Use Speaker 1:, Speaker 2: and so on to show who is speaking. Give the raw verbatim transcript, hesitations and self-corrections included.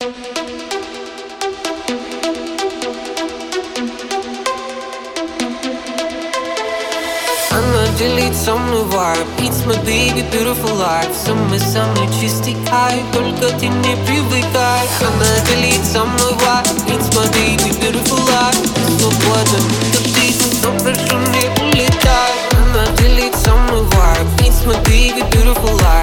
Speaker 1: Она делит со мной вайб. It's my baby, beautiful life. Самый-самый чистый кайф, только ты не привыкай. Она делит со мной вайб. It's my baby, beautiful life. Свободна, как птица, но прошу не улетай. Она делит со мной вайб. It's my baby, beautiful life.